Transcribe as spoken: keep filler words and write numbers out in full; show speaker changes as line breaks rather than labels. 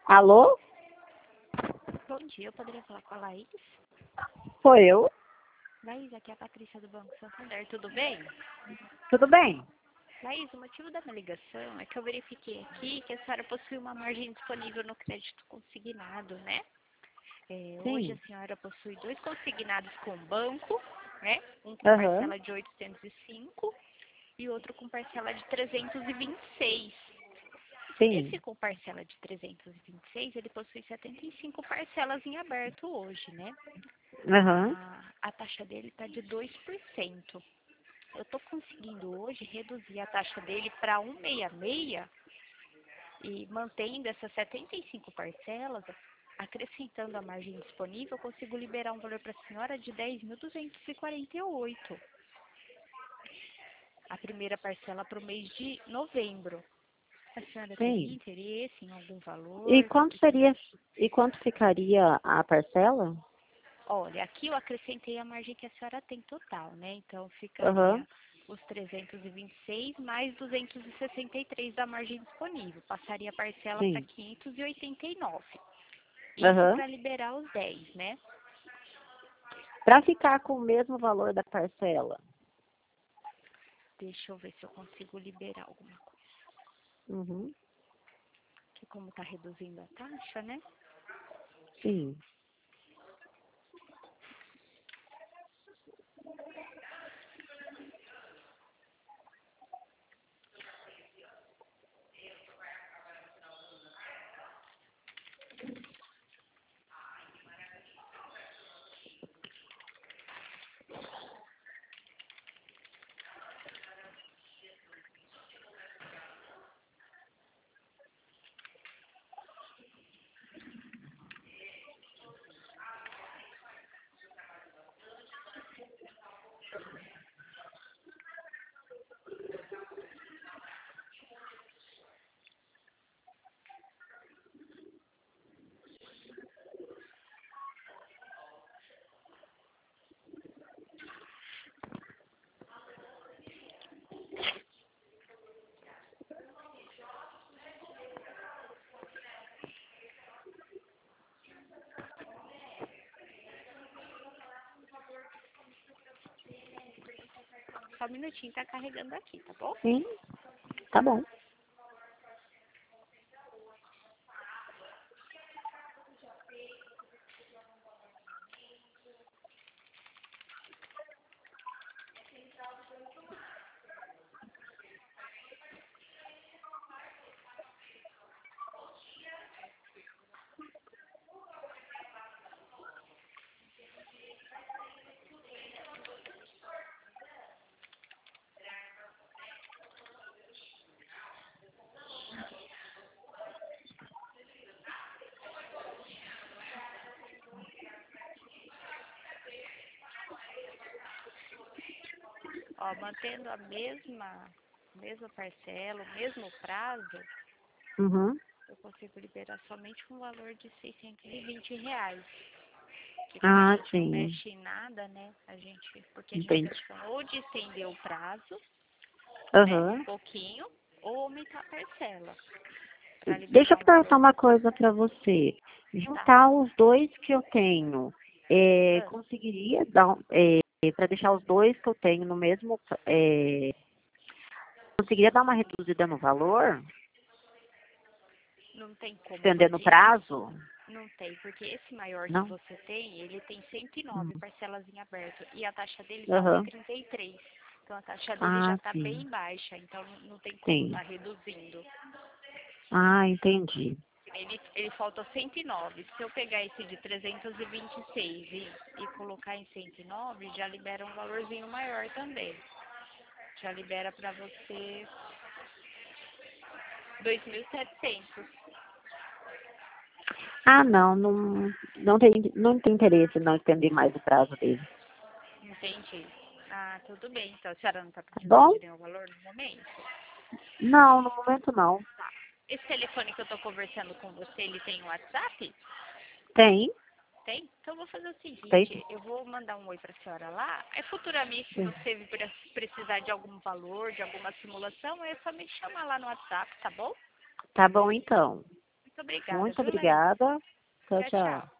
Alô?
Bom dia, eu poderia falar com a Laís?
Sou eu?
Laís, aqui é a Patrícia do Banco Santander, tudo bem?
Tudo bem?
Laís, o motivo da minha ligação é que eu verifiquei aqui que a senhora possui uma margem disponível no crédito consignado, né? É, hoje a
Sim.
senhora possui dois consignados com o banco, né? Um com
Aham.
parcela de oitocentos e cinco e outro com parcela de trezentos e vinte e seis. Esse
Sim.
com parcela de trezentos e vinte e seis, ele possui setenta e cinco parcelas em aberto hoje, né?
Aham.
A, a taxa dele está de dois por cento. Eu estou conseguindo hoje reduzir a taxa dele para cento e sessenta e seis e mantendo essas setenta e cinco parcelas, acrescentando a margem disponível, eu consigo liberar um valor para a senhora de dez mil duzentos e quarenta e oito. A primeira parcela para o mês de novembro. A senhora teria
Sim.
interesse em algum
E
valor?
quanto seria, e quanto ficaria a parcela?
Olha, aqui eu acrescentei a margem que a senhora tem total, né? Então
Aham.
ficaria os trezentos e vinte e seis mais duzentos e sessenta e três da margem disponível. Passaria a parcela para
Sim.
quinhentos e oitenta e nove. Isso
Aham.
para liberar os dez, né?
Para ficar com o mesmo valor da parcela?
Deixa eu ver se eu consigo liberar alguma coisa.
Uhum.
Que como está reduzindo a taxa, né?
Sim.
Só um minutinho, tá carregando aqui, tá bom?
Sim. Tá bom.
Ó, mantendo a mesma, mesma parcela, o mesmo prazo,
Uhum.
eu consigo liberar somente um valor de seiscentos e vinte reais. Que como a
Ah,
gente não
sim.
mexe em nada, né? A gente, porque a gente tem
Entendi.
opção ou de estender o prazo, né? Um
Aham.
pouquinho, ou aumentar a parcela para
Deixa eu
liberar um
perguntar
valor.
uma coisa para você.
Tá.
Juntar os dois que eu tenho, é,
Ah,
conseguiria dar, é, para deixar os dois que eu tenho no mesmo, é, conseguiria dar uma reduzida no valor,
não tem como,
estendendo o
porque
prazo?
não tem, porque esse maior que
Não?
você tem, ele tem cento e
Hum.
nove parcelas em aberto e a taxa dele está um e
Aham.
trinta e três. Então a taxa dele já
Ah,
está
sim.
bem baixa, então não não tem como
Sim.
estar reduzindo.
Ah, entendi.
Ele, ele falta cento e nove. Se eu pegar esse de trezentos e vinte e seis e, e colocar em cento e nove, já libera um valorzinho maior também. Já libera para você dois mil e setecentos.
Ah, não, não, não tem, não tem interesse em não estender mais o prazo dele.
Entendi. Ah, tudo bem. Então, a senhora não está
Tá
precisando
bom?
de nenhum valor no momento?
Não, no momento não.
Esse telefone que eu estou conversando com você, ele tem WhatsApp?
Tem?
Tem? Então eu vou fazer o
Tem?
seguinte, eu vou mandar um oi para a senhora lá, aí futuramente se
Sim.
você pre- precisar de algum valor, de alguma simulação, é só me chamar lá no WhatsApp, tá bom?
Tá bom, então.
Muito obrigada.
Muito
viu, Lê?
obrigada. Tchau,
Tchau,
tchau.
tchau.